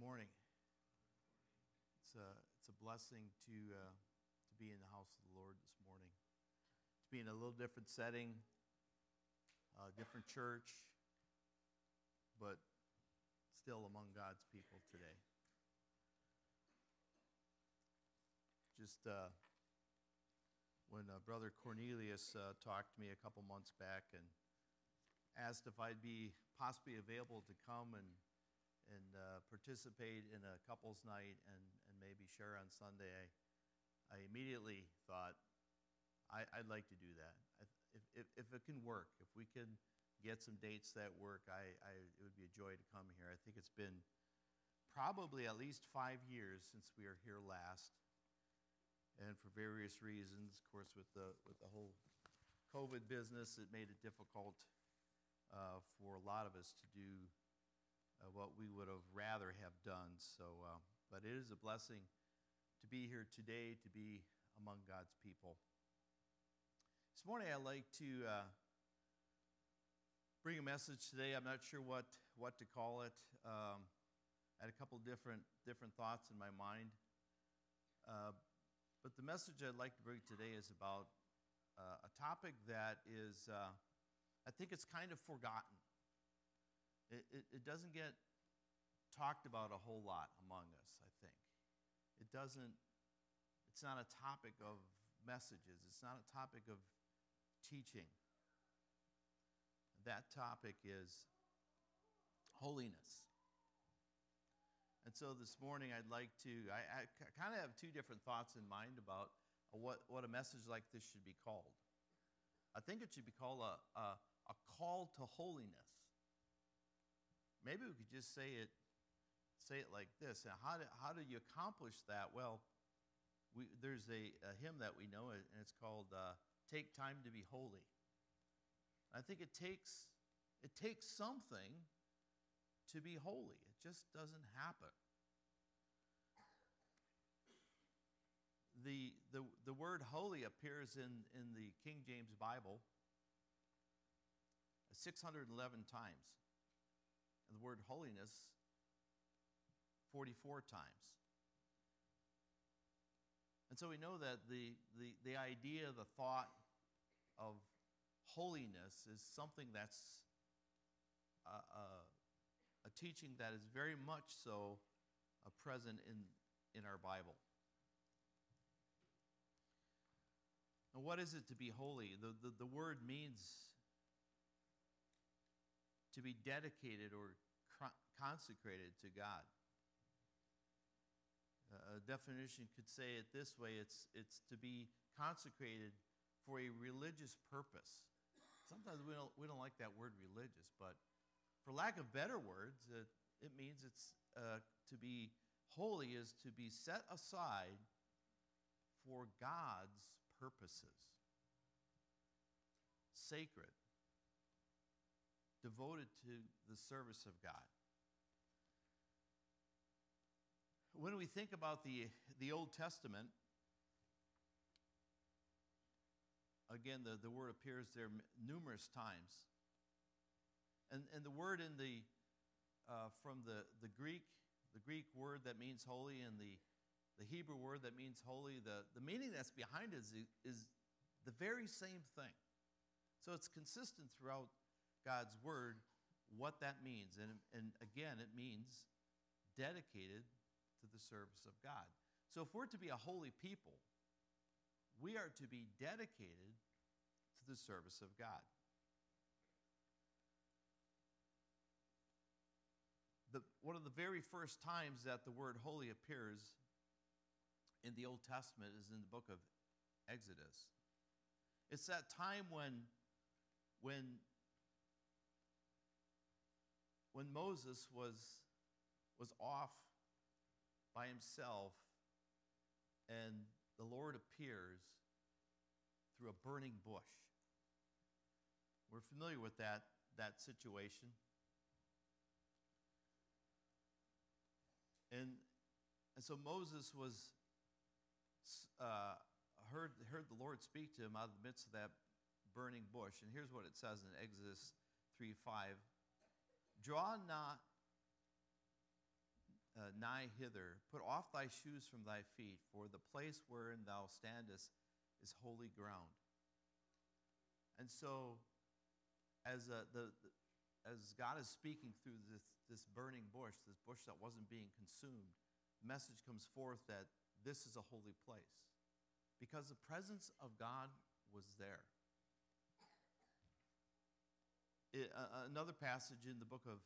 morning. It's a blessing to be in the house of the Lord this morning. To be in a little different setting, different church, but still among God's people today. Just when Brother Cornelius talked to me a couple months back and asked if I'd be possibly available to come and participate in a couples night and maybe share on Sunday, I immediately thought, I'd like to do that. If it can work, if we can get some dates that work, it would be a joy to come here. I think it's been probably at least 5 years since we were here last, and for various reasons, of course, with the whole COVID business, it made it difficult for a lot of us to do what we would have rather have done. So, but it is a blessing to be here today, to be among God's people. This morning I'd like to bring a message today. I'm not sure what to call it. I had a couple different thoughts in my mind. But the message I'd like to bring today is about a topic that is, I think it's kind of forgotten. It doesn't get talked about a whole lot among us, I think. It's not a topic of messages. It's not a topic of teaching. That topic is holiness. And so this morning I'd like to, I kind of have two different thoughts in mind about what a message like this should be called. I think it should be called a call to holiness. Maybe we could just say it like this. And how do you accomplish that? Well, there's a hymn that we know, and it's called "Take Time to Be Holy." I think it takes something to be holy. It just doesn't happen. The word holy appears in the King James Bible 611 times. And the word holiness 44 times. And so we know that the idea, the thought of holiness is something that's a teaching that is very much so present in our Bible. And what is it to be holy? The word means to be dedicated or consecrated to God. A definition could say it this way: it's to be consecrated for a religious purpose. Sometimes we don't like that word religious, but for lack of better words, it means it's to be holy is to be set aside for God's purposes, sacred, devoted to the service of God. When we think about the Old Testament, again, the word appears there numerous times. And the word in from the Greek word that means holy and the Hebrew word that means holy, the meaning that's behind it is the very same thing. So it's consistent throughout God's word what that means. And again, it means dedicated to the service of God. So if we're to be a holy people, we are to be dedicated to the service of God. One of the very first times that the word holy appears in the Old Testament is in the book of Exodus. It's that time when Moses was off by himself, and the Lord appears through a burning bush. We're familiar with that situation. And so Moses was heard the Lord speak to him out of the midst of that burning bush. And here's what it says in Exodus 3:5. Draw not nigh hither. Put off thy shoes from thy feet, for the place wherein thou standest is holy ground. And so, as God is speaking through this burning bush, this bush that wasn't being consumed, the message comes forth that this is a holy place, because the presence of God was there. Another passage in the book of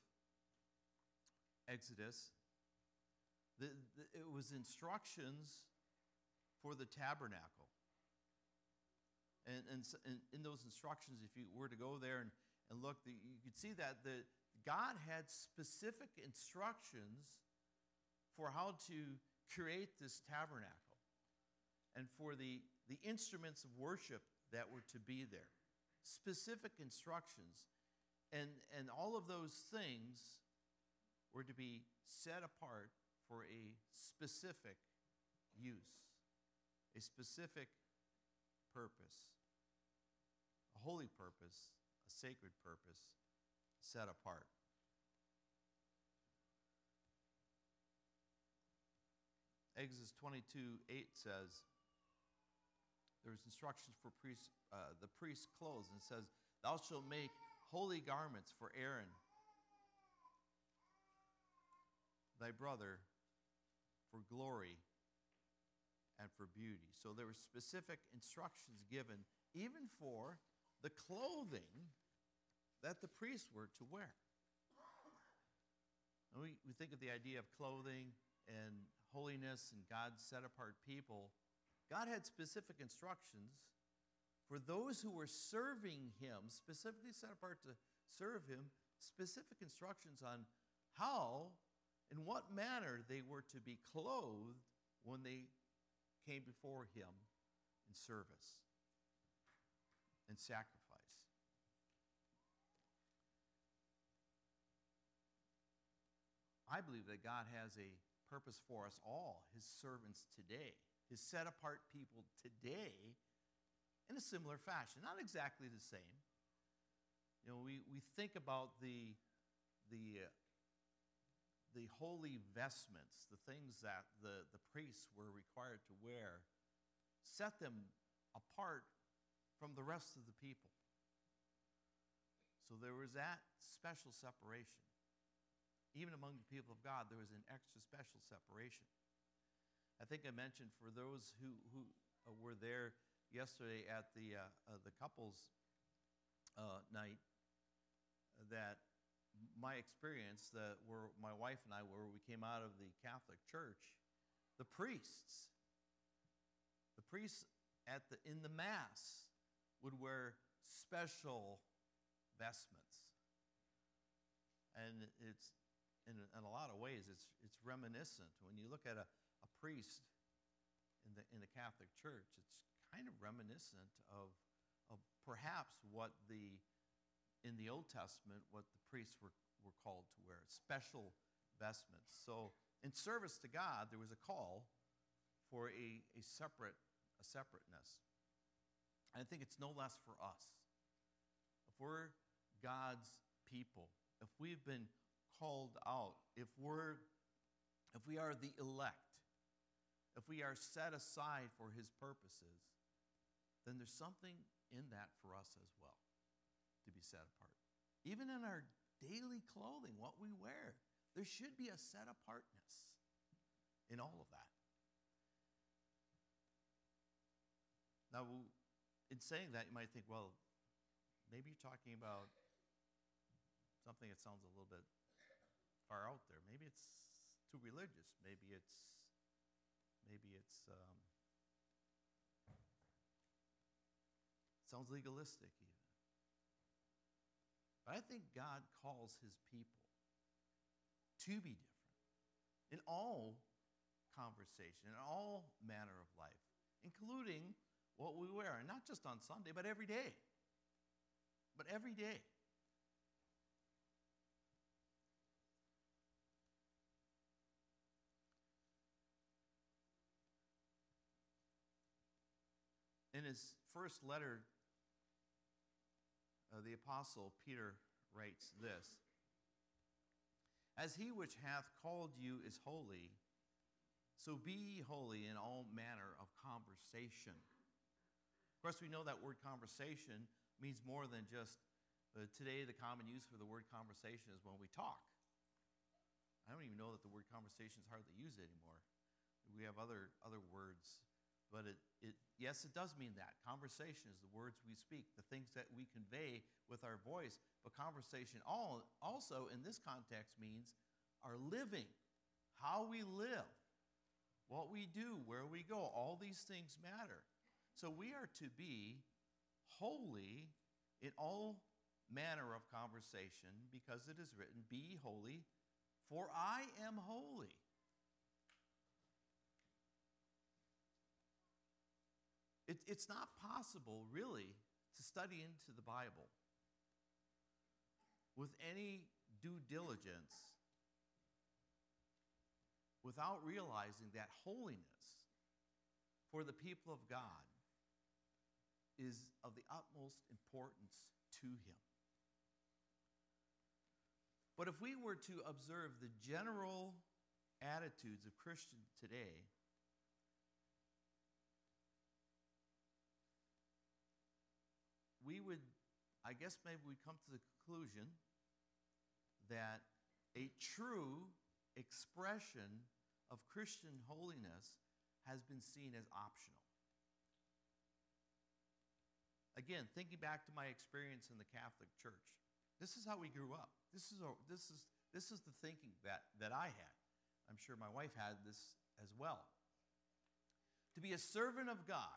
Exodus, it was instructions for the tabernacle. And in those instructions, if you were to go there and look, you could see that God had specific instructions for how to create this tabernacle and for the instruments of worship that were to be there. Specific instructions. And all of those things were to be set apart for a specific use, a specific purpose, a holy purpose, a sacred purpose, set apart. Exodus 22:8 says, there's instructions for the priest's clothes, and it says, thou shalt make holy garments for Aaron, thy brother, for glory and for beauty. So there were specific instructions given, even for the clothing that the priests were to wear. And we think of the idea of clothing and holiness and God's set-apart people. God had specific instructions for those who were serving him, specifically set apart to serve him, specific instructions on how, in what manner they were to be clothed when they came before him in service and sacrifice. I believe that God has a purpose for us all, his servants today, his set-apart people today, in a similar fashion. Not exactly the same. You know, we think about the holy vestments, the things that the priests were required to wear, set them apart from the rest of the people. So there was that special separation. Even among the people of God, there was an extra special separation. I think I mentioned for those who were there yesterday at the couples night that my experience where my wife and I were, we came out of the Catholic Church, the priests in the Mass would wear special vestments, and it's in a lot of ways it's reminiscent when you look at a priest in the Catholic Church. It's kind of reminiscent of perhaps what in the Old Testament, what the priests were called to wear, special vestments. So in service to God, there was a call for a separateness. And I think it's no less for us. If we're God's people, if we've been called out, if we are the elect, if we are set aside for his purposes, then there's something in that for us as well to be set apart. Even in our daily clothing, what we wear, there should be a set apartness in all of that. Now, in saying that, you might think, well, maybe you're talking about something that sounds a little bit far out there. Maybe it's too religious. Maybe it's sounds legalistic even. But I think God calls his people to be different in all conversation, in all manner of life, including what we wear, and not just on Sunday, but every day. But every day. In his first letter, the Apostle Peter writes this. As he which hath called you is holy, so be ye holy in all manner of conversation. Of course, we know that word conversation means more than just, today the common use for the word conversation is when we talk. I don't even know that the word conversation is hardly used anymore. We have other words, but yes, it does mean that. Conversation is the words we speak, the things that we convey with our voice. But conversation also in this context means our living, how we live, what we do, where we go. All these things matter. So we are to be holy in all manner of conversation, because it is written, be ye holy, for I am holy. It's not possible, really, to study into the Bible with any due diligence without realizing that holiness for the people of God is of the utmost importance to him. But if we were to observe the general attitudes of Christians today, we would, I guess maybe we'd come to the conclusion that a true expression of Christian holiness has been seen as optional. Again, thinking back to my experience in the Catholic Church, this is how we grew up. This is the thinking that I had. I'm sure my wife had this as well. To be a servant of God,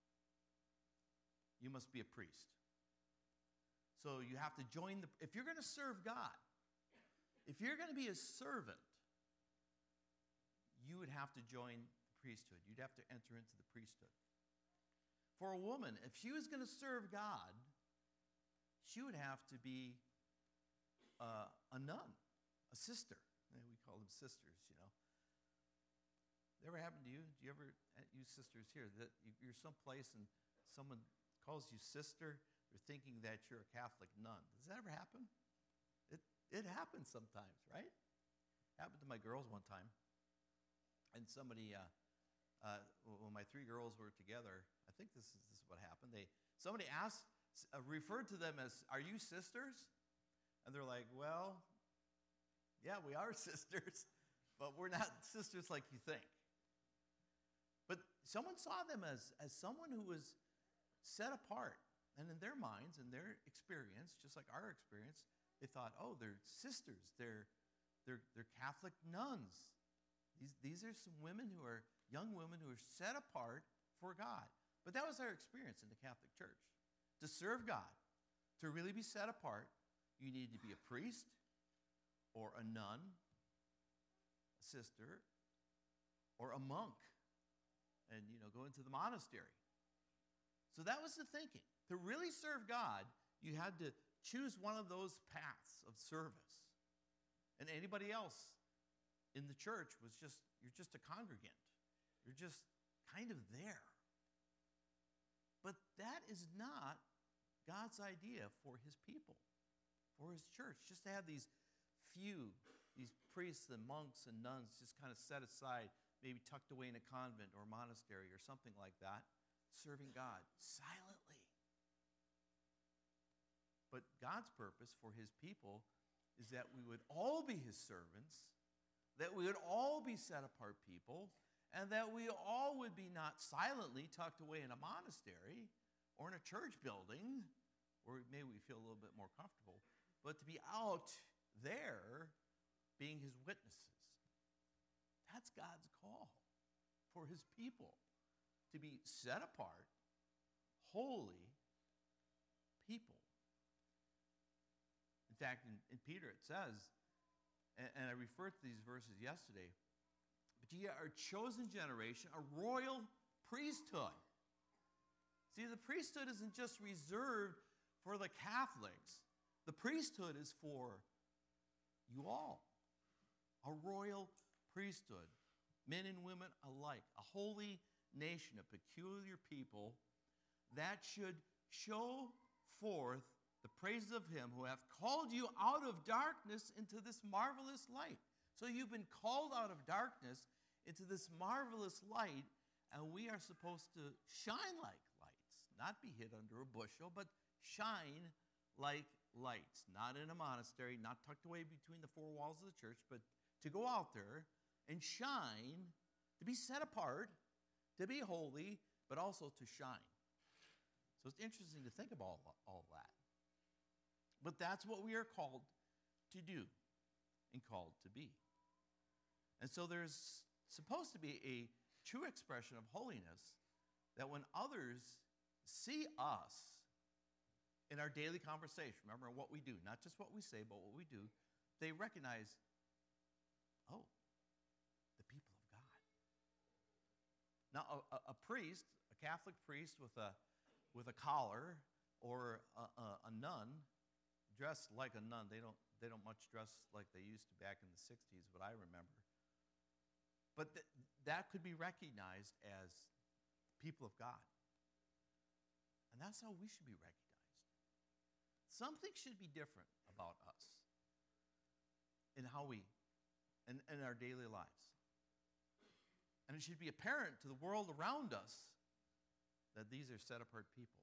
you must be a priest. So you have to join if you're going to serve God, if you're going to be a servant, you would have to join the priesthood. You'd have to enter into the priesthood. For a woman, if she was going to serve God, she would have to be a nun, a sister. We call them sisters, you know. Ever happened to you? Do you ever, you sisters here, that you're someplace and someone calls you sister? They're thinking that you're a Catholic nun. Does that ever happen? It happens sometimes, right? Happened to my girls one time. And somebody, when my three girls were together, I think this is what happened. Somebody asked, referred to them as, "Are you sisters?" And they're like, "Well, yeah, we are sisters, but we're not sisters like you think." But someone saw them as someone who was set apart. And in their minds, in their experience, just like our experience, they thought, "Oh, they're sisters. They're Catholic nuns. These are some women who are young women who are set apart for God." But that was our experience in the Catholic Church. To serve God, to really be set apart, you need to be a priest or a nun, a sister, or a monk, and go into the monastery. So that was the thinking. To really serve God, you had to choose one of those paths of service. And anybody else in the church you're just a congregant. You're just kind of there. But that is not God's idea for his people, for his church. Just to have these priests and monks and nuns just kind of set aside, maybe tucked away in a convent or monastery or something like that, serving God silently. But God's purpose for his people is that we would all be his servants, that we would all be set apart people, and that we all would be not silently tucked away in a monastery or in a church building, where maybe we feel a little bit more comfortable, but to be out there being his witnesses. That's God's call for his people, to be set apart, holy people. In fact, in Peter it says, and I referred to these verses yesterday, "But ye are a chosen generation, a royal priesthood." See, the priesthood isn't just reserved for the Catholics. The priesthood is for you all. A royal priesthood, men and women alike, a holy nation, a peculiar people that should show forth the praises of him who hath called you out of darkness into this marvelous light. So you've been called out of darkness into this marvelous light, and we are supposed to shine like lights, not be hid under a bushel, but shine like lights, not in a monastery, not tucked away between the four walls of the church, but to go out there and shine, to be set apart, to be holy, but also to shine. So it's interesting to think about all that. But that's what we are called to do and called to be. And so there's supposed to be a true expression of holiness that when others see us in our daily conversation, remember what we do, not just what we say, but what we do, they recognize, oh, the people of God. Now, a priest, a Catholic priest with a collar, or a nun dressed like a nun. They don't much dress like they used to back in the 60s, what I remember. But that could be recognized as people of God. And that's how we should be recognized. Something should be different about us in how we, in our daily lives. And it should be apparent to the world around us that these are set-apart people.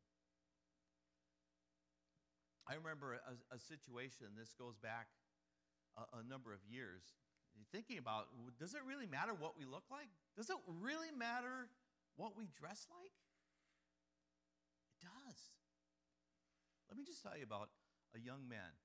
I remember a situation, this goes back a number of years, thinking about, does it really matter what we look like? Does it really matter what we dress like? It does. Let me just tell you about a young man.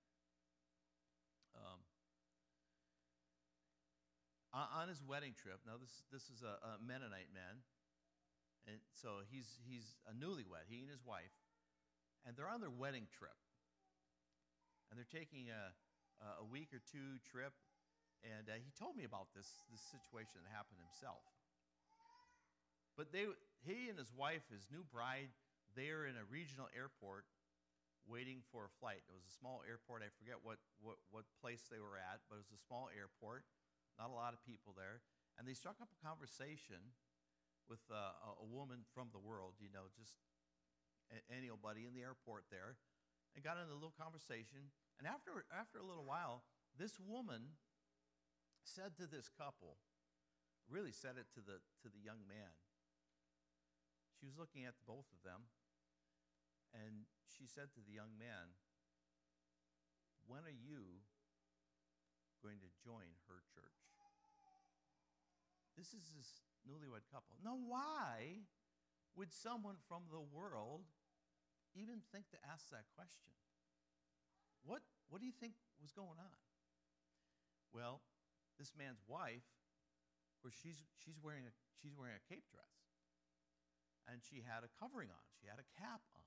On his wedding trip, now this is a Mennonite man, and so he's a newlywed, he and his wife, and they're on their wedding trip. And they're taking a week or two trip. And he told me about this situation that happened himself. But he and his wife, his new bride, they're in a regional airport waiting for a flight. It was a small airport. I forget what place they were at, but it was a small airport, not a lot of people there. And they struck up a conversation with a woman from the world, just any old buddy in the airport there, and got into a little conversation. And after a little while, this woman said to this couple, really said it to the young man. She was looking at both of them, and she said to the young man, when are you going to join her church? This is this newlywed couple. Now, why would someone from the world even think to ask that question? What do you think was going on? Well, this man's wife, where she's wearing a cape dress, and she had a covering on. She had a cap on.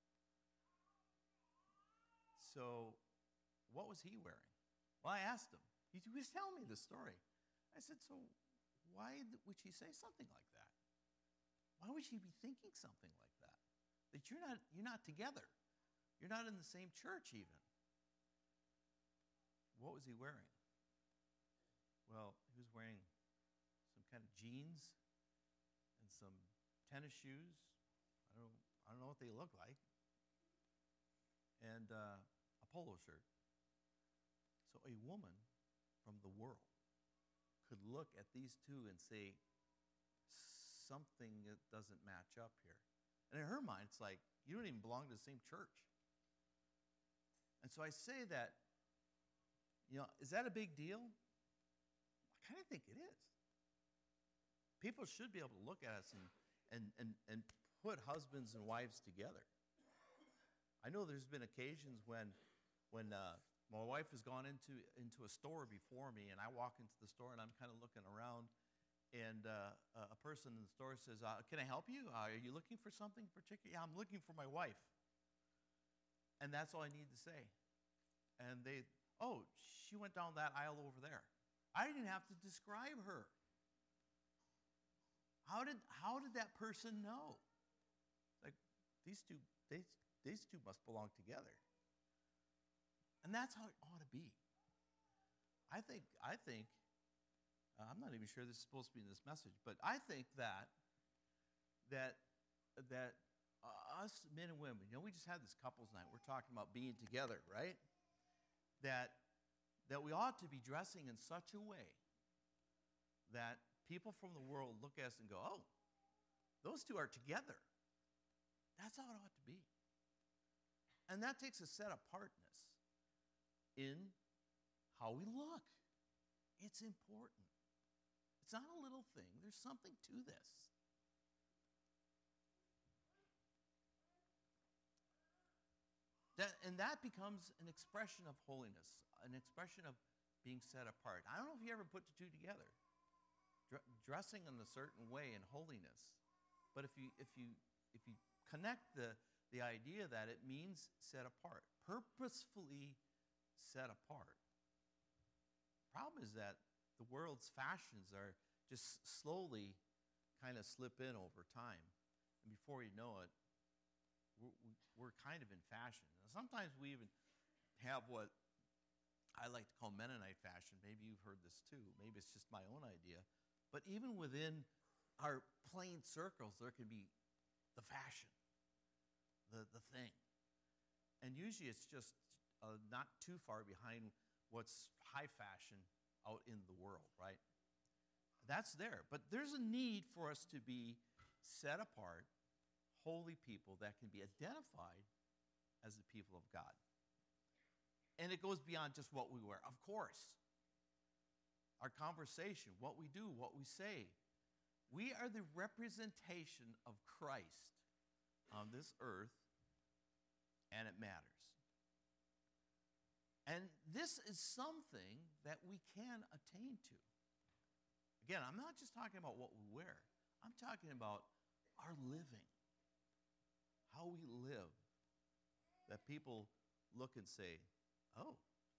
So, what was he wearing? Well, I asked him. He was telling me the story. I said, so why would she say something like that? Why would she be thinking something like that? That you're not together. You're not in the same church even. What was he wearing? Well, he was wearing some kind of jeans and some tennis shoes. I don't know what they look like. And a polo shirt. So a woman from the world could look at these two and say, something that doesn't match up here. And in her mind, it's like, you don't even belong to the same church. And so I say that, is that a big deal? I kind of think it is. People should be able to look at us and put husbands and wives together. I know there's been occasions when my wife has gone into a store before me, and I walk into the store and I'm kind of looking around, and a person in the store says, can I help you? Are you looking for something particular? Yeah, I'm looking for my wife. And that's all I need to say. And she went down that aisle over there. I didn't have to describe her. How did that person know? Like, these two must belong together. And that's how it ought to be. I think I'm not even sure this is supposed to be in this message, but I think that us men and women, we just had this couples night. We're talking about being together, right? That we ought to be dressing in such a way that people from the world look at us and go, oh, those two are together. That's how it ought to be. And that takes a set apartness in how we look. It's important. It's not a little thing. There's something to this. That becomes an expression of holiness, an expression of being set apart. I don't know if you ever put the two together, dressing in a certain way in holiness. But if you connect the idea that it means set apart, purposefully set apart. Problem is that the world's fashions are just slowly kind of slip in over time, and before you know it, we're kind of in fashion. Sometimes we even have what I like to call Mennonite fashion. Maybe you've heard this too. Maybe it's just my own idea. But even within our plain circles, there can be the fashion, the thing. And usually it's just not too far behind what's high fashion out in the world, right? That's there. But there's a need for us to be set apart, holy people that can be identified as the people of God. And it goes beyond just what we wear. Of course, our conversation, what we do, what we say. We are the representation of Christ on this earth, and it matters. And this is something that we can attain to. Again, I'm not just talking about what we wear. I'm talking about our living, how we live, that people look and say, oh,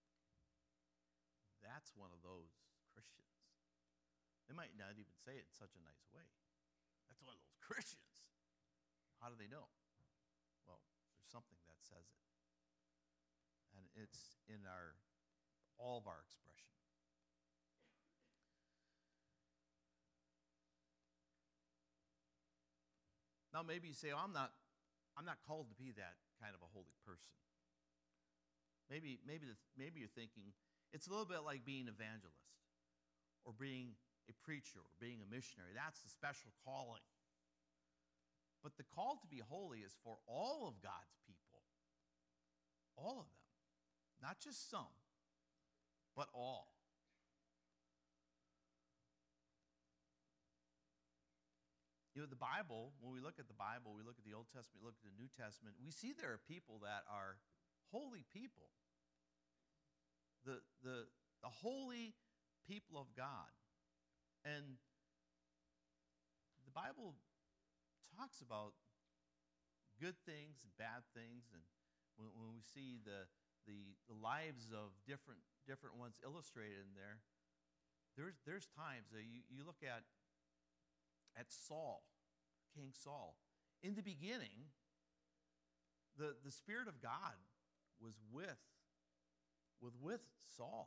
that's one of those Christians. They might not even say it in such a nice way. That's one of those Christians. How do they know? Well, there's something that says it. And it's in all of our expression. Now maybe you say, oh, I'm not called to be that kind of a holy person. Maybe you're thinking it's a little bit like being an evangelist or being a preacher or being a missionary. That's the special calling. But the call to be holy is for all of God's people. All of them. Not just some, but all. The Bible, when we look at the Bible, we look at the Old Testament, we look at the New Testament, we see there are people that are holy people. The holy people of God. And the Bible talks about good things and bad things, and when we see the lives of different ones illustrated in there, there's times that you look at Saul, King Saul. In the beginning, the Spirit of God was with Saul.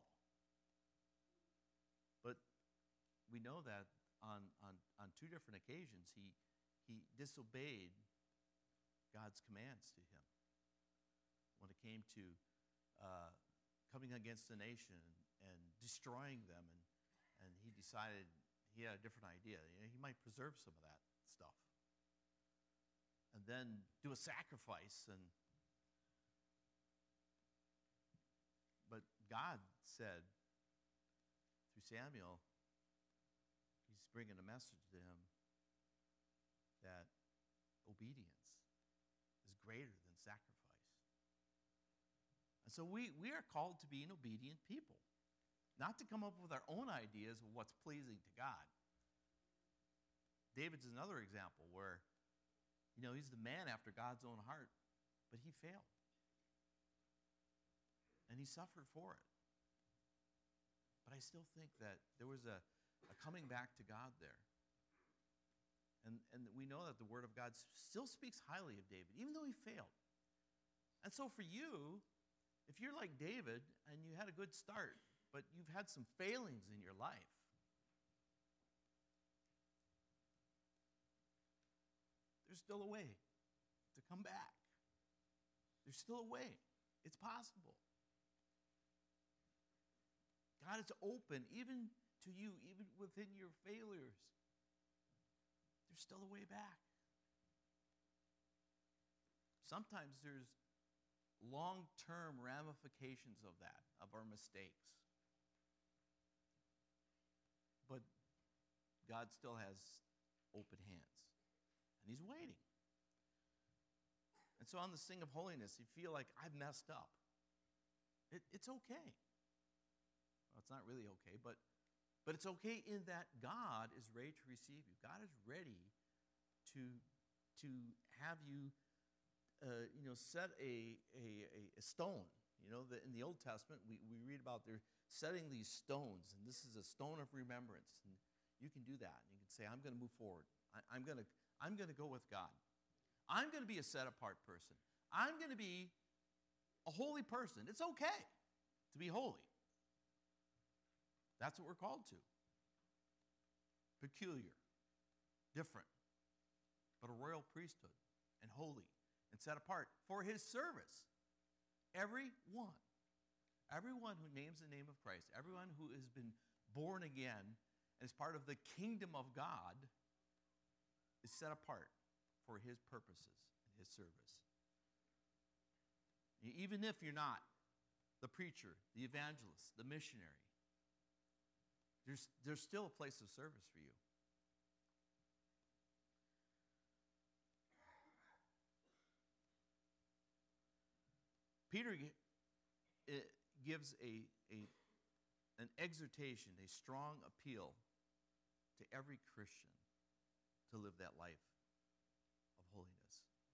But we know that on two different occasions he disobeyed God's commands to him when it came to coming against the nation and destroying them, and he decided he had a different idea. He might preserve some of that stuff and then do a sacrifice. But God said through Samuel, he's bringing a message to him that obedience is greater than sacrifice. And so we are called to be an obedient people, not to come up with our own ideas of what's pleasing to God. David's another example where, he's the man after God's own heart, but he failed. And he suffered for it. But I still think that there was a coming back to God there. And we know that the Word of God still speaks highly of David, even though he failed. And so for you, if you're like David and you had a good start, but you've had some failings in your life, there's still a way to come back. There's still a way. It's possible. God is open even to you, even within your failures. There's still a way back. Sometimes there's long-term ramifications of that, of our mistakes. But God still has open hands, and he's waiting. And so on the Sing of Holiness, you feel like, I've messed up. It's okay. Well, it's not really okay, but it's okay in that God is ready to receive you. God is ready to have you, set a stone. In the Old Testament, we read about they're setting these stones, and this is a stone of remembrance. And you can do that. You can say, I'm going to move forward. I'm going to go with God. I'm going to be a set-apart person. I'm going to be a holy person. It's okay to be holy. That's what we're called to. Peculiar, different, but a royal priesthood, and holy, and set apart for his service. Everyone who names the name of Christ, everyone who has been born again as part of the kingdom of God is set apart for his purposes and his service. Even if you're not the preacher, the evangelist, the missionary, there's still a place of service for you. Peter gives an exhortation, a strong appeal to every Christian to live that life of holiness.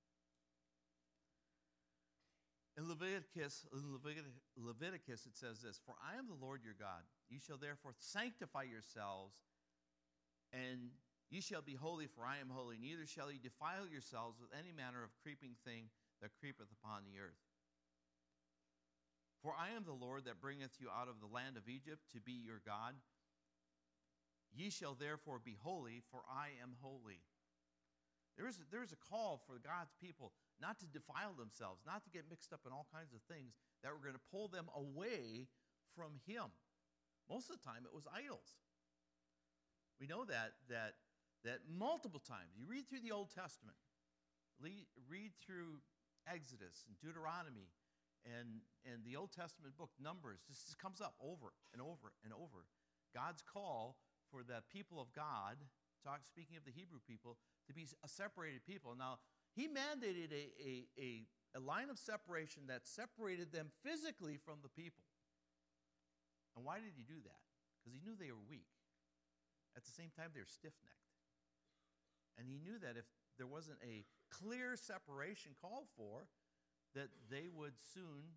In Leviticus, it says this, "For I am the Lord your God. You shall therefore sanctify yourselves, and ye shall be holy, for I am holy. Neither shall ye defile yourselves with any manner of creeping thing that creepeth upon the earth. For I am the Lord that bringeth you out of the land of Egypt to be your God. Ye shall therefore be holy, for I am holy." There is a call for God's people not to defile themselves, not to get mixed up in all kinds of things that were going to pull them away from him. Most of the time, it was idols. We know that multiple times. You read through the Old Testament, read through Exodus and Deuteronomy, and the Old Testament book, Numbers. This comes up over and over and over. God's call for the people of God, speaking of the Hebrew people, to be a separated people. Now, he mandated a line of separation that separated them physically from the people. And why did he do that? Because he knew they were weak. At the same time, they were stiff-necked. And he knew that if there wasn't a clear separation called for, that they would soon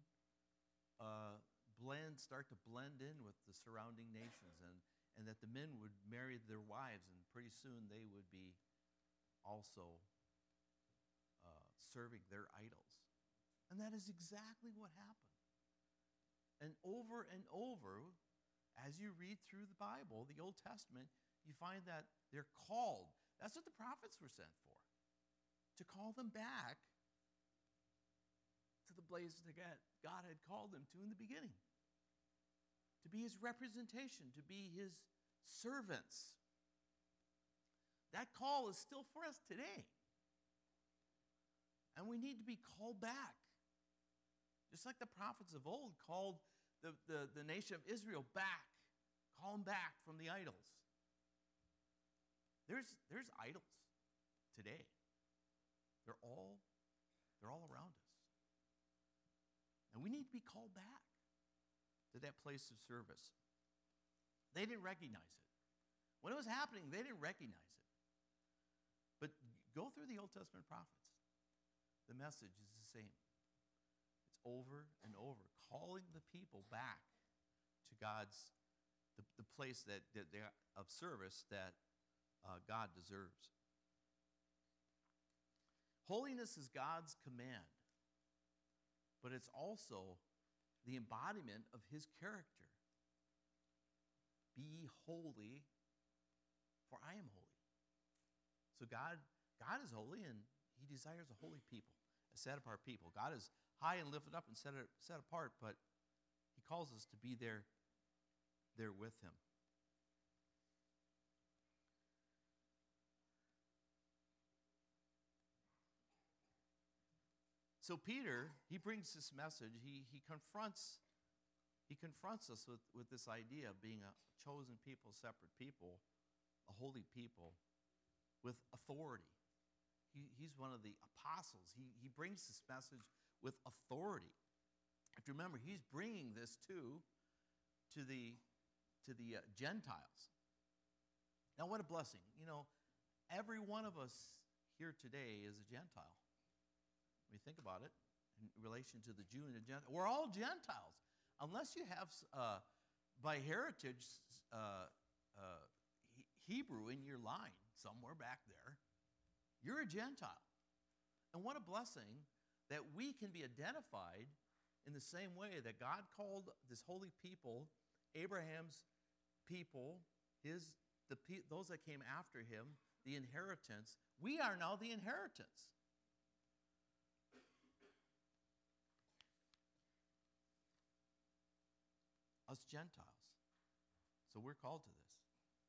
start to blend in with the surrounding nations, and that the men would marry their wives, and pretty soon they would be also serving their idols. And that is exactly what happened. And over, as you read through the Bible, the Old Testament, you find that they're called. That's what the prophets were sent for, to call them back to the place that God had called them to in the beginning, to be his representation, to be his servants. That call is still for us today. And we need to be called back. Just like the prophets of old called the nation of Israel back, call them back from the idols. There's idols today. They're all around us. And we need to be called back to that place of service. They didn't recognize it. When it was happening, they didn't recognize it. But go through the Old Testament prophets. The message is the same. It's over and over, calling the people back to God's, the place of service that God deserves. Holiness is God's command, but it's also the embodiment of his character. Be holy, for I am holy. So God is holy, and he desires a holy people, a set apart people. God is high and lifted up and set apart, but he calls us to be there with him. So Peter, he brings this message. He confronts us with this idea of being a chosen people, separate people, a holy people with authority. He's one of the apostles. He brings this message with authority. If you remember, he's bringing this to the Gentiles. Now, what a blessing. You know, every one of us here today is a Gentile. When you think about it, in relation to the Jew and the Gentile, we're all Gentiles. Unless you have, by heritage, Hebrew in your line somewhere back there, you're a Gentile. And what a blessing that we can be identified in the same way that God called this holy people, Abraham's people, those that came after him, the inheritance. We are now the inheritance. Us Gentiles. So we're called to this.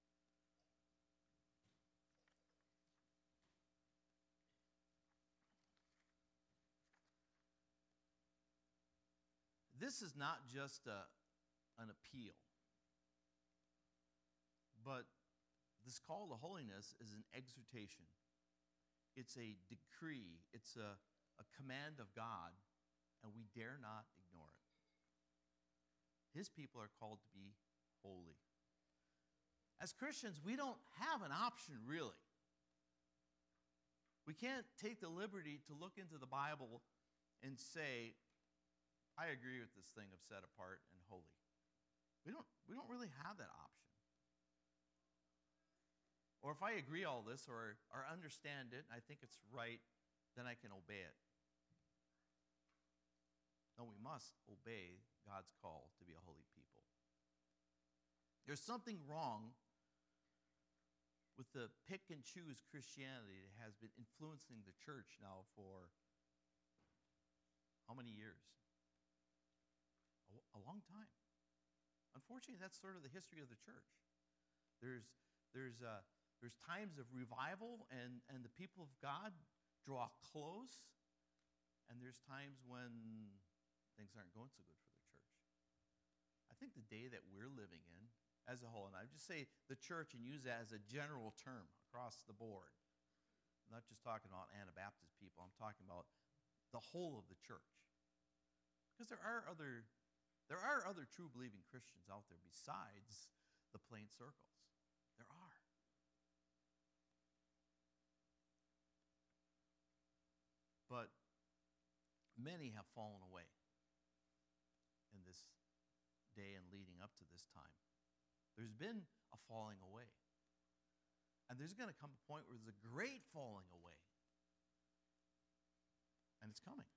This is not just an appeal, but this call to holiness is an exhortation. It's a decree. It's a command of God, and we dare not ignore it. His people are called to be holy. As Christians, we don't have an option, really. We can't take the liberty to look into the Bible and say, I agree with this thing of set apart and holy. We don't really have that option. Or if I agree all this or understand it, and I think it's right, then I can obey it. No, we must obey God's call to be a holy people. There's something wrong with the pick and choose Christianity that has been influencing the church now for how many years? A long time. Unfortunately, that's sort of the history of the church. There's times of revival and the people of God draw close, and there's times when things aren't going so good for the church. I think the day that we're living in as a whole, and I just say the church and use that as a general term across the board. I'm not just talking about Anabaptist people. I'm talking about the whole of the church. Because there are other true believing Christians out there besides the plain circles. There are. But many have fallen away in this day and leading up to this time. There's been a falling away. And there's going to come a point where there's a great falling away. And it's coming.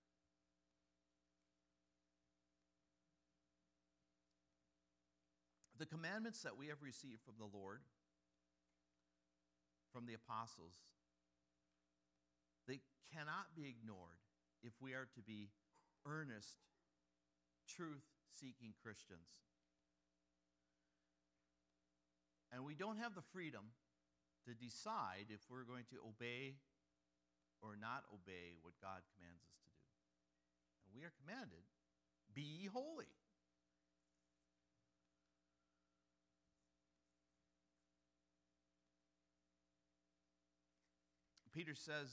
The commandments that we have received from the Lord, from the apostles, they cannot be ignored if we are to be earnest, truth-seeking Christians. And we don't have the freedom to decide if we're going to obey or not obey what God commands us to do. And we are commanded, be ye holy. Peter says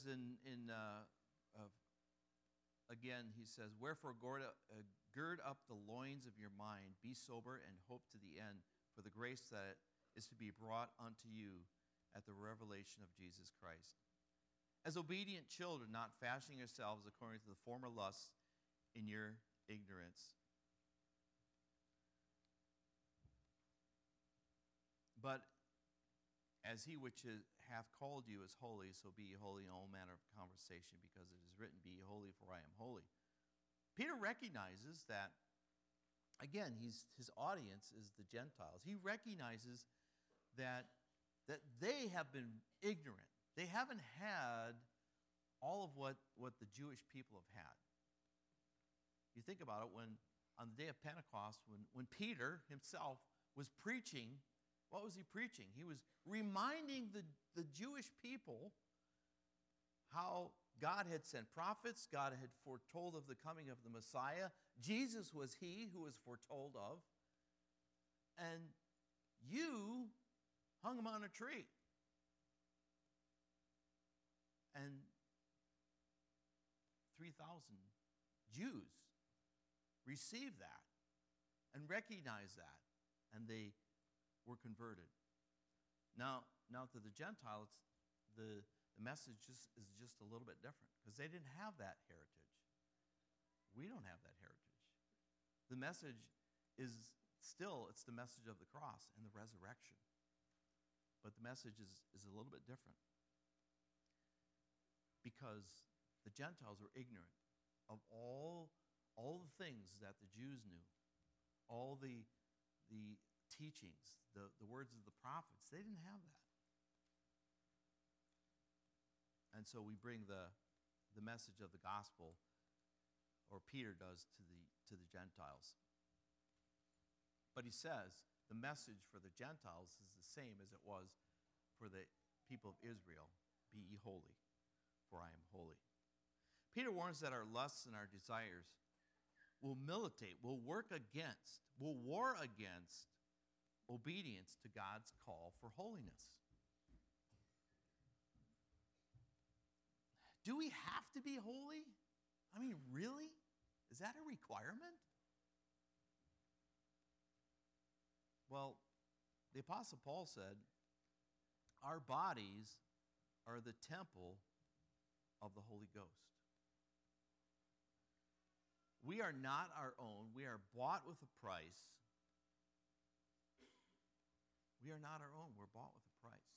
again, he says, wherefore gird up the loins of your mind, be sober, and hope to the end for the grace that is to be brought unto you at the revelation of Jesus Christ. As obedient children, not fashioning yourselves according to the former lusts in your ignorance. But as he which hath called you is holy, so be ye holy in all manner of conversation, because it is written, be ye holy, for I am holy. Peter recognizes that, again, his audience is the Gentiles. He recognizes that they have been ignorant. They haven't had all of what the Jewish people have had. You think about it, when on the day of Pentecost, when Peter himself was preaching, what was he preaching? He was reminding the Jewish people how God had sent prophets, God had foretold of the coming of the Messiah. Jesus was he who was foretold of. And you hung him on a tree. And 3,000 Jews received that and recognized that, and they were converted. Now to the Gentiles, the message is just a little bit different, because they didn't have that heritage. We don't have that heritage. The message is still, it's the message of the cross and the resurrection. But the message is a little bit different, because the Gentiles were ignorant of all the things that the Jews knew, all the teachings, the words of the prophets. They didn't have that. And so we bring the message of the gospel, or Peter does, to the Gentiles. But he says the message for the Gentiles is the same as it was for the people of Israel. Be ye holy, for I am holy. Peter warns that our lusts and our desires will militate, will war against obedience to God's call for holiness. Do we have to be holy? I mean, really? Is that a requirement? Well, the Apostle Paul said, our bodies are the temple of the Holy Ghost. We are not our own. We are bought with a price. We are not our own. We're bought with a price.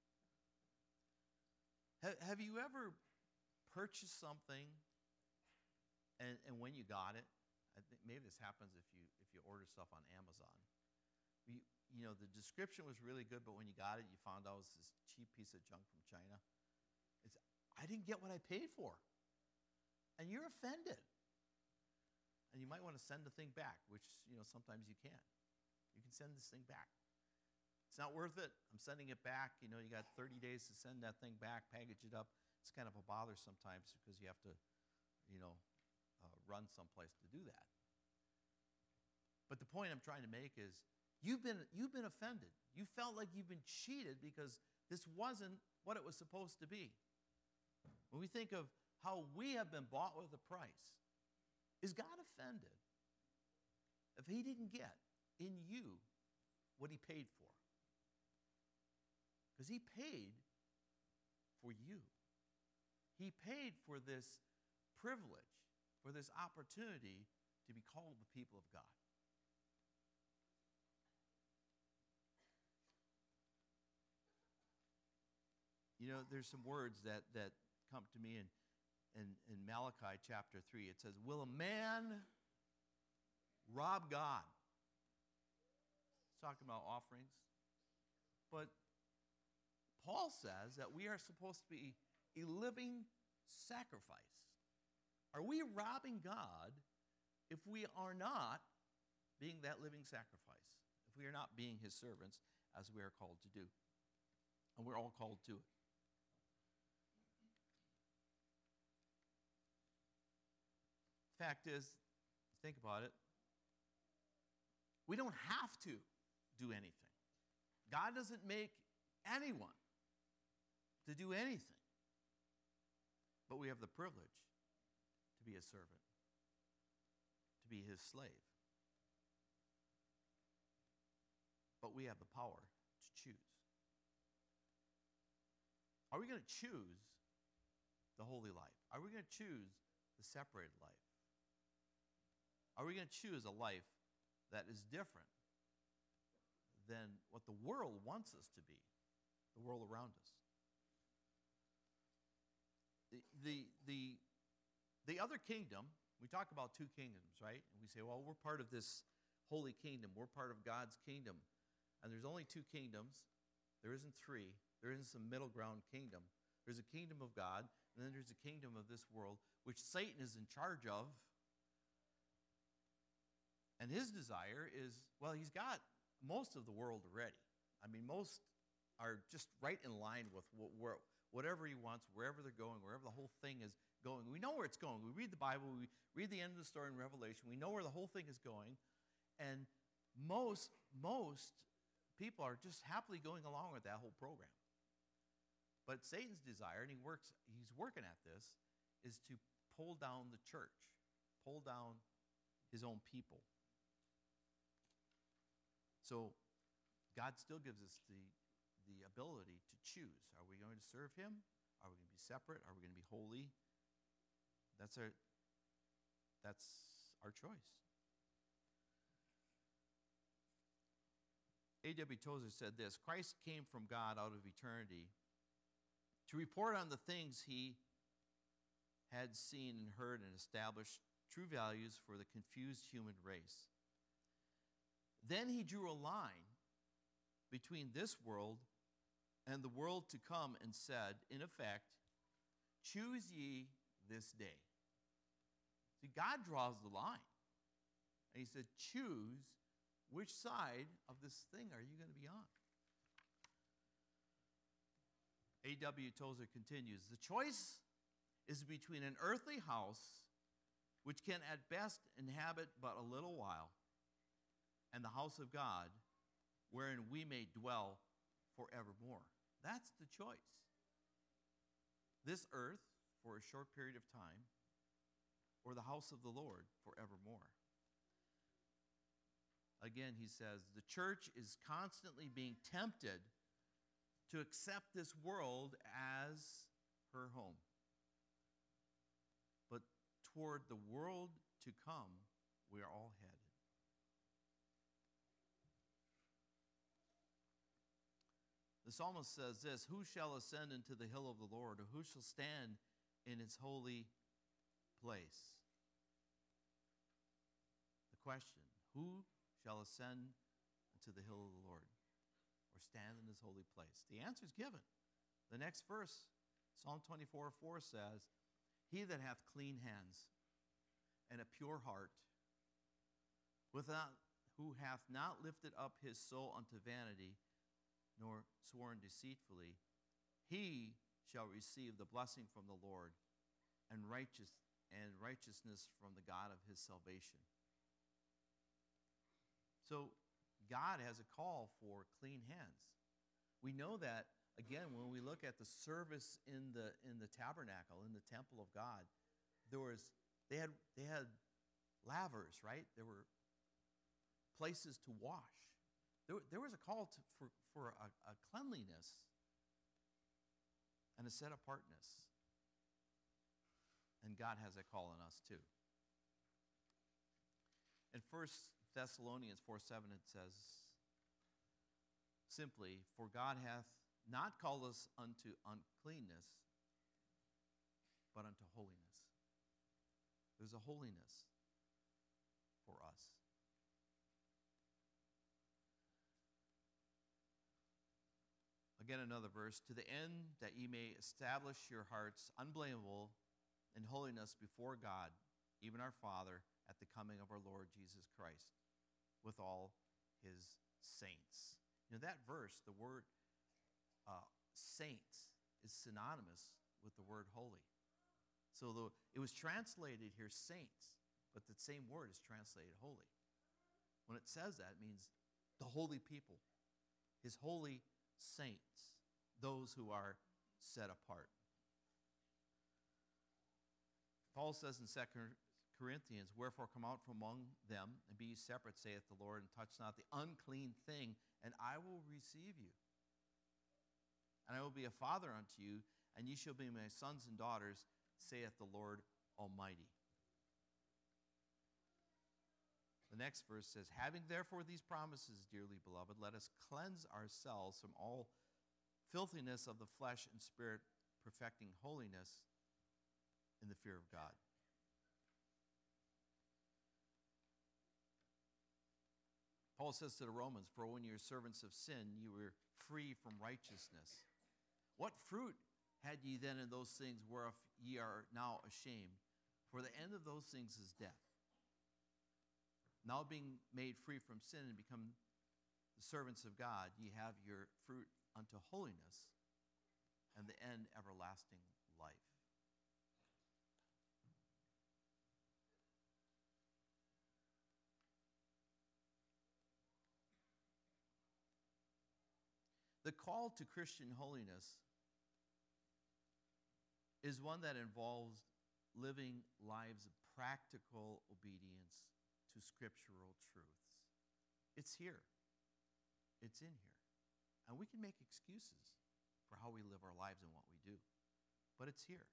Have you ever purchased something, and when you got it, I think maybe this happens if you order stuff on Amazon. You know, the description was really good, but when you got it, you found out it was this cheap piece of junk from China. I didn't get what I paid for. And you're offended. And you might want to send the thing back, which, sometimes you can. You can send this thing back. It's not worth it. I'm sending it back. You got 30 days to send that thing back, package it up. It's kind of a bother sometimes, because you have to, run someplace to do that. But the point I'm trying to make is, you've been offended. You felt like you've been cheated because this wasn't what it was supposed to be. When we think of how we have been bought with a price, is God offended if he didn't get in you what he paid for? Because he paid for you. He paid for this privilege, for this opportunity to be called the people of God. There's some words that come to me in Malachi chapter 3. It says, will a man rob God? It's talking about offerings. But Paul says that we are supposed to be a living sacrifice. Are we robbing God if we are not being that living sacrifice? If we are not being his servants, as we are called to do? And we're all called to it. Fact is, think about it, we don't have to do anything. God doesn't make anyone to do anything. But we have the privilege to be a servant, to be his slave. But we have the power to choose. Are we going to choose the holy life? Are we going to choose the separated life? Are we going to choose a life that is different than what the world wants us to be, the world around us? The other kingdom, we talk about two kingdoms, right? And we say, well, we're part of this holy kingdom. We're part of God's kingdom. And there's only two kingdoms. There isn't three. There isn't some middle ground kingdom. There's a kingdom of God, and then there's the kingdom of this world, which Satan is in charge of. And his desire is, well, he's got most of the world already. I mean, most are just right in line with whatever he wants, wherever they're going, wherever the whole thing is going. We know where it's going. We read the Bible. We read the end of the story in Revelation. We know where the whole thing is going. And most people are just happily going along with that whole program. But Satan's desire, and he's working at this, is to pull down the church, pull down his own people. So God still gives us the ability to choose. Are we going to serve him? Are we going to be separate? Are we going to be holy? That's our choice. A.W. Tozer said this: Christ came from God out of eternity to report on the things he had seen and heard and establish true values for the confused human race. Then he drew a line between this world and the world to come and said, in effect, choose ye this day. See, God draws the line. And he said, choose which side of this thing are you going to be on. A.W. Tozer continues, the choice is between an earthly house, which can at best inhabit but a little while, and the house of God, wherein we may dwell forevermore. That's the choice. This earth for a short period of time, or the house of the Lord forevermore. Again, he says, the church is constantly being tempted to accept this world as her home. But toward the world to come, we are all headed. The psalmist says this: who shall ascend into the hill of the Lord, or who shall stand in his holy place? The question, who shall ascend into the hill of the Lord, or stand in his holy place? The answer is given. The next verse, Psalm 24:4 says, he that hath clean hands and a pure heart, who hath not lifted up his soul unto vanity, nor sworn deceitfully, he shall receive the blessing from the Lord and righteousness from the God of his salvation. So God has a call for clean hands. We know that, again, when we look at the service in the tabernacle, in the temple of God, they had lavers, right? There were places to wash. There was a call for a cleanliness and a set-apartness. And God has that call on us too. In 1 Thessalonians 4:7 it says simply, for God hath not called us unto uncleanness, but unto holiness. There's a holiness for us. Again, another verse, to the end that ye may establish your hearts unblameable in holiness before God, even our Father, at the coming of our Lord Jesus Christ, with all his saints. You know, that verse, the word saints, is synonymous with the word holy. So it was translated here saints, but the same word is translated holy. When it says that, it means the holy people, his holy saints, those who are set apart. Paul says in 2 Corinthians, wherefore come out from among them, and be ye separate, saith the Lord, and touch not the unclean thing, and I will receive you. And I will be a father unto you, and ye shall be my sons and daughters, saith the Lord Almighty. The next verse says, having therefore these promises, dearly beloved, let us cleanse ourselves from all filthiness of the flesh and spirit, perfecting holiness in the fear of God. Paul says to the Romans, for when you were servants of sin, you were free from righteousness. What fruit had ye then in those things whereof ye are now ashamed, for the end of those things is death. Now being made free from sin and become the servants of God, ye have your fruit unto holiness, and the end everlasting life. The call to Christian holiness is one that involves living lives of practical obedience to scriptural truths. It's here. It's in here. And we can make excuses for how we live our lives and what we do, but it's here.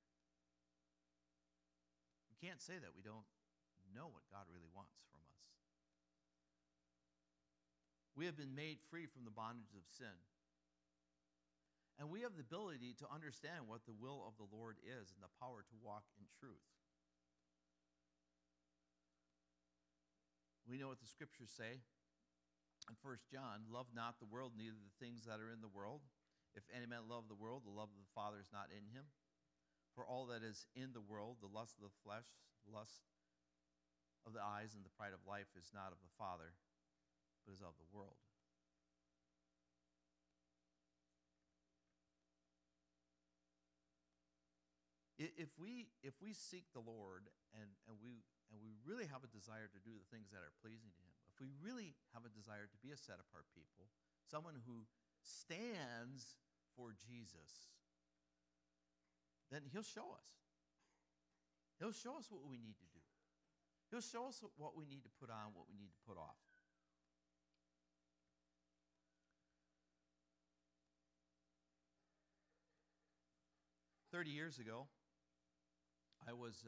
We can't say that we don't know what God really wants from us. We have been made free from the bondage of sin. And we have the ability to understand what the will of the Lord is and the power to walk in truth. We know what the scriptures say in 1 John, love not the world, neither the things that are in the world. If any man love the world, the love of the Father is not in him. For all that is in the world, the lust of the flesh, the lust of the eyes, and the pride of life is not of the Father, but is of the world. If we seek the Lord and we really have a desire to do the things that are pleasing to him, if we really have a desire to be a set-apart people, someone who stands for Jesus, then he'll show us. He'll show us what we need to do. He'll show us what we need to put on, what we need to put off. "30 years ago, I was,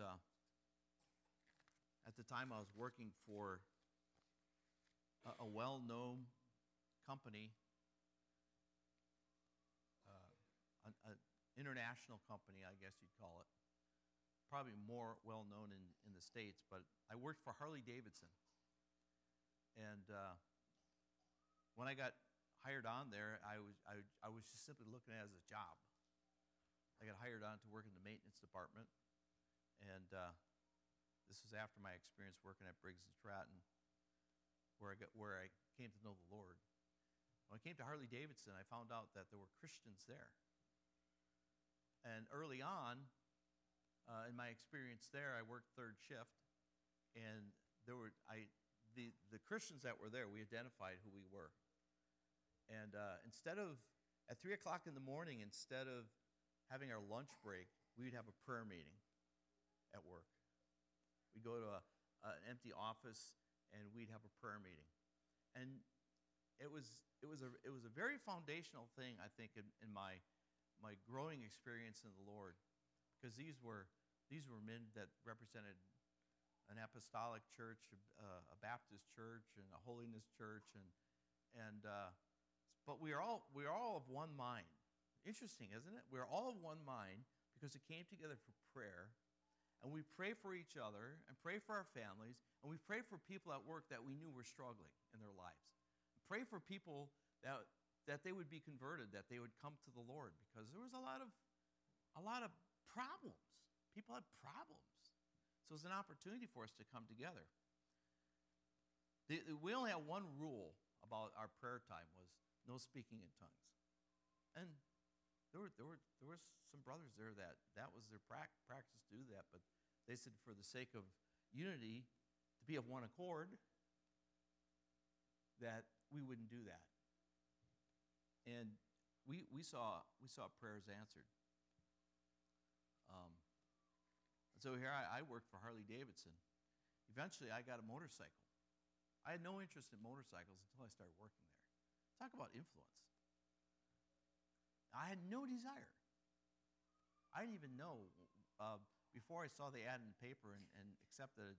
at the time I was working for a well-known company, an international company, I guess you'd call it. Probably more well-known in the States, but I worked for Harley Davidson. And when I got hired on there, I was just simply looking at it as a job. I got hired on to work in the maintenance department. And this was after my experience working at Briggs & Stratton, where I came to know the Lord. When I came to Harley Davidson, I found out that there were Christians there. And early on, in my experience there, I worked third shift, and the Christians that were there, we identified who we were. And at 3 o'clock in the morning, instead of having our lunch break, we'd have a prayer meeting at work. We'd go to an empty office and we'd have a prayer meeting, and it was a very foundational thing, I think, in my growing experience in the Lord, because these were men that represented an apostolic church, a Baptist church, and a holiness church, but we are all of one mind. Interesting, isn't it? We're all of one mind because we came together for prayer. And we pray for each other, and pray for our families, and we pray for people at work that we knew were struggling in their lives. Pray for people that they would be converted, that they would come to the Lord, because there was a lot of problems. People had problems. So it was an opportunity for us to come together. We only had one rule about our prayer time, was no speaking in tongues. And there were some brothers there that was their practice to do that, but they said for the sake of unity, to be of one accord, that we wouldn't do that. And we saw prayers answered. So here I worked for Harley Davidson. Eventually, I got a motorcycle. I had no interest in motorcycles until I started working there. Talk about influence. I had no desire. I didn't even know, before I saw the ad in the paper and accepted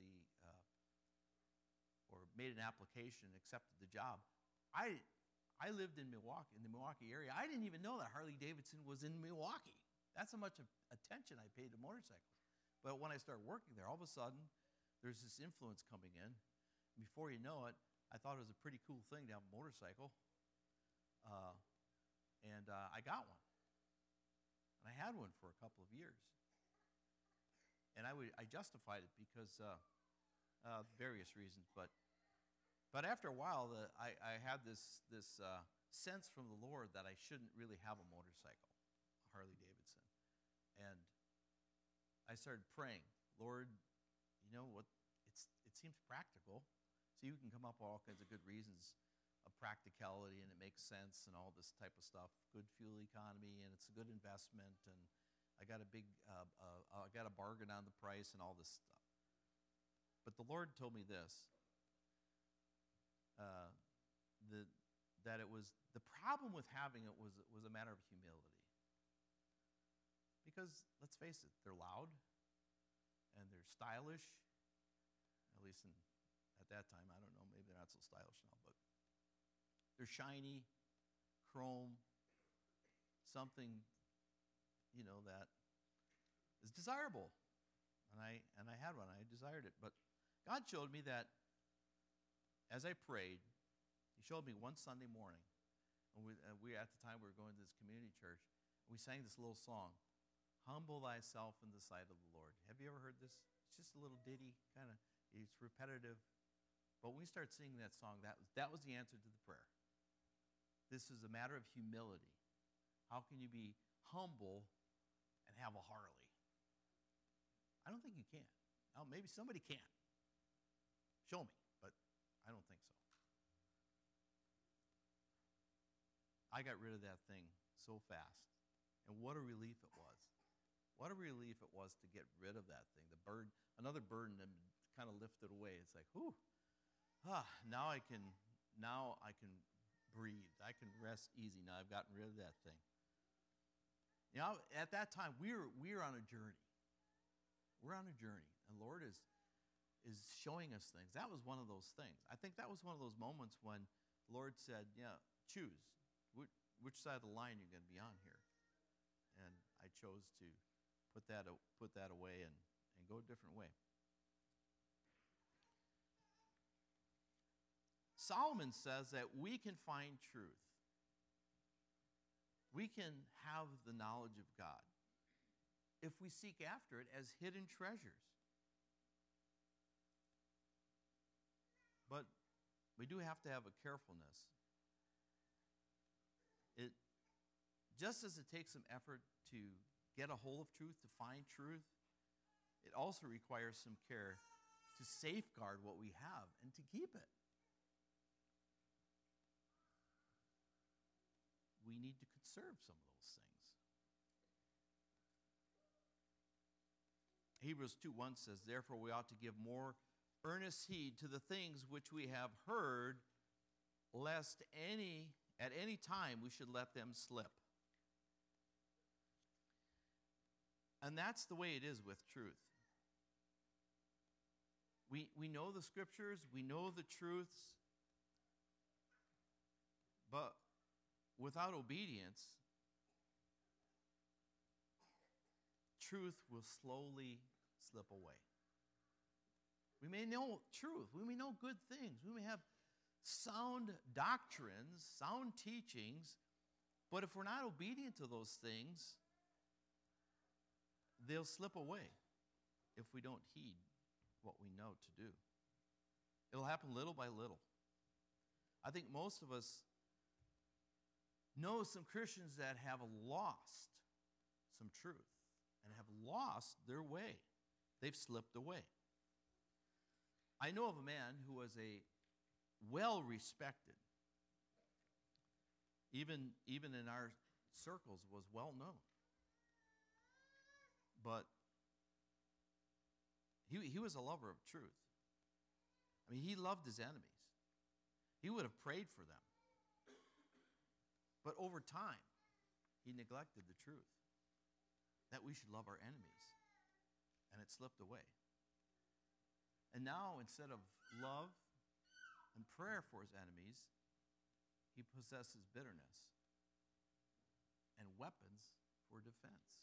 or made an application and accepted the job, I lived in Milwaukee, in the Milwaukee area. I didn't even know that Harley Davidson was in Milwaukee. That's how much attention I paid to motorcycles. But when I started working there, all of a sudden, there's this influence coming in. Before you know it, I thought it was a pretty cool thing to have a motorcycle. And I got one. And I had one for a couple of years. And I justified it because various reasons, but after a while, I had this sense from the Lord that I shouldn't really have a motorcycle, a Harley Davidson, and I started praying, Lord, you know what? It seems practical, so you can come up with all kinds of good reasons of practicality, and it makes sense, and all this type of stuff. Good fuel economy, and it's a good investment, and I got a bargain on the price and all this stuff. But the Lord told me this, that it was, the problem with having it was a matter of humility. Because, let's face it, they're loud, and they're stylish, at least at that time. I don't know, maybe they're not so stylish now, but they're shiny, chrome, something, that is desirable. And I had one. I desired it. But God showed me that as I prayed, He showed me one Sunday morning. And we at the time, we were going to this community church. And we sang this little song, "Humble thyself in the sight of the Lord." Have you ever heard this? It's just a little ditty, kind of, it's repetitive. But when we started singing that song, that was the answer to the prayer. This is a matter of humility. How can you be humble and have a Harley? I don't think you can. Now, maybe somebody can. Show me, but I don't think so. I got rid of that thing so fast. And what a relief it was. What a relief it was to get rid of that thing. Another burden that kind of lifted away. It's like, whew, now I can breathe. I can rest easy now. I've gotten rid of that thing. At that time, we're on a journey. We're on a journey, and the Lord is showing us things. That was one of those things. I think that was one of those moments when the Lord said, choose which side of the line you're going to be on here. And I chose to put that away and go a different way. Solomon says that we can find truth. We can have the knowledge of God if we seek after it as hidden treasures. But we do have to have a carefulness. Just as it takes some effort to get a hold of truth, to find truth, it also requires some care to safeguard what we have and to keep it. We need to conserve some of those things. Hebrews 2:1 says, "Therefore we ought to give more earnest heed to the things which we have heard, lest at any time we should let them slip." And that's the way it is with truth. We know the scriptures, we know the truths, but without obedience, truth will slowly slip away. We may know truth, we may know good things, we may have sound doctrines, sound teachings, but if we're not obedient to those things, they'll slip away if we don't heed what we know to do. It'll happen little by little. I think most of us know some Christians that have lost some truth and have lost their way. They've slipped away. I know of a man who was a well-respected, even in our circles, was well-known. But he was a lover of truth. I mean, he loved his enemies. He would have prayed for them. But over time, he neglected the truth, that we should love our enemies, and it slipped away. And now, instead of love and prayer for his enemies, he possesses bitterness and weapons for defense.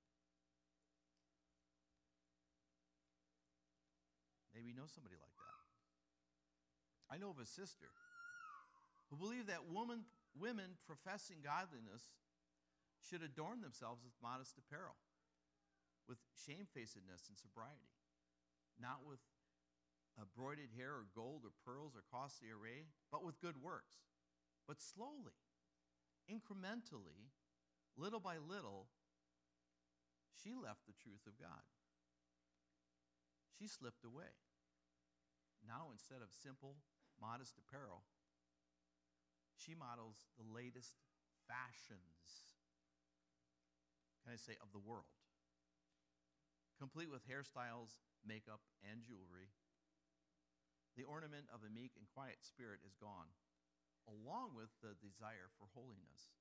Maybe you know somebody like that. I know of a sister who believed that women professing godliness should adorn themselves with modest apparel, with shamefacedness and sobriety, not with broided hair or gold or pearls or costly array, but with good works. But slowly, incrementally, little by little, she left the truth of God. She slipped away. Now, instead of simple, modest apparel, she models the latest fashions, can I say, of the world, complete with hairstyles, makeup, and jewelry. The ornament of a meek and quiet spirit is gone, along with the desire for holiness.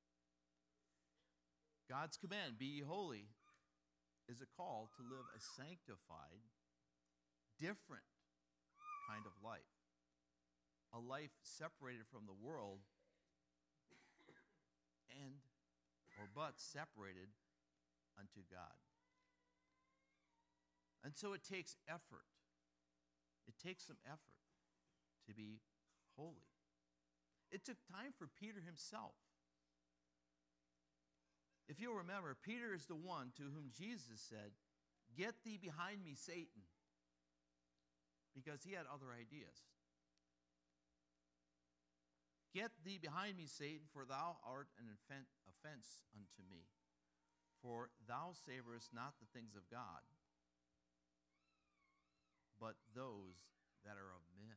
God's command, be ye holy, is a call to live a sanctified, different kind of life. A life separated from the world but separated unto God. And so it takes effort. It takes some effort to be holy. It took time for Peter himself. If you'll remember, Peter is the one to whom Jesus said, "Get thee behind me, Satan," because he had other ideas. "Get thee behind me, Satan, for thou art an offense unto me. For thou savorest not the things of God, but those that are of men."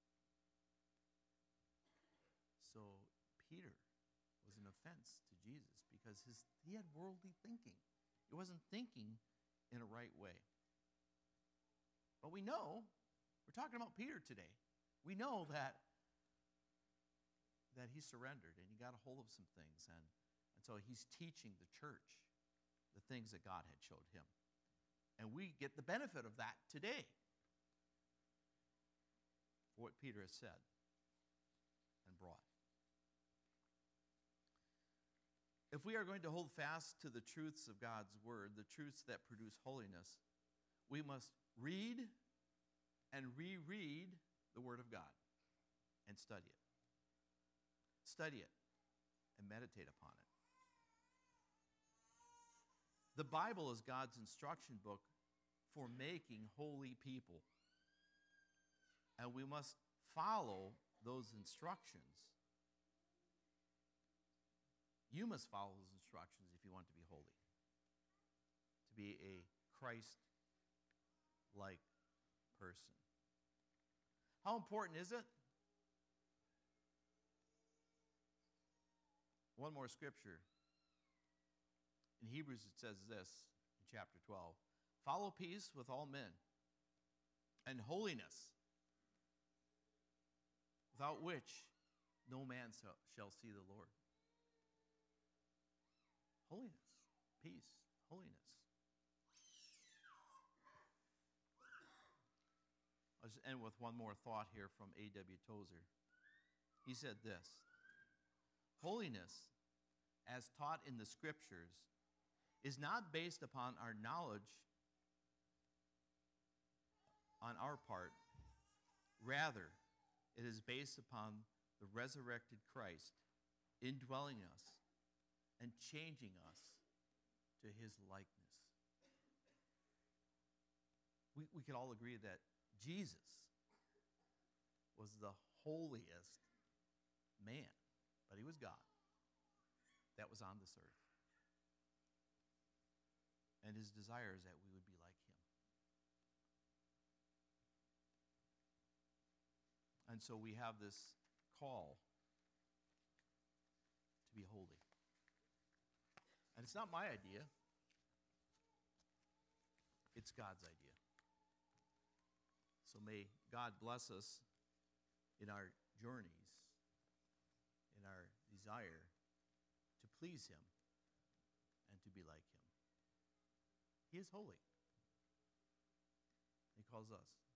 So Peter was an offense to Jesus because he had worldly thinking. He wasn't thinking in a right way. But we know, we're talking about Peter today. We know that he surrendered and he got a hold of some things. And so he's teaching the church the things that God had showed him. And we get the benefit of that today for what Peter has said and brought. If we are going to hold fast to the truths of God's word, the truths that produce holiness, we must read and reread the word of God and study it. Study it and meditate upon it. The Bible is God's instruction book for making holy people. And we must follow those instructions. You must follow those instructions if you want to be holy, to be a Christ-like person. How important is it? One more scripture. In Hebrews it says this, in chapter 12, "Follow peace with all men and holiness, without which no man shall see the Lord." Holiness, peace, holiness. I'll just end with one more thought here from A.W. Tozer. He said this: "Holiness, as taught in the Scriptures, is not based upon our knowledge on our part. Rather, it is based upon the resurrected Christ indwelling us and changing us to his likeness." We could all agree that Jesus was the holiest man, but he was God that was on this earth. And his desire is that we would be like him. And so we have this call to be holy. And it's not my idea. It's God's idea. So may God bless us in our journeys, in our desire to please him and to be like him. He is holy. He calls us.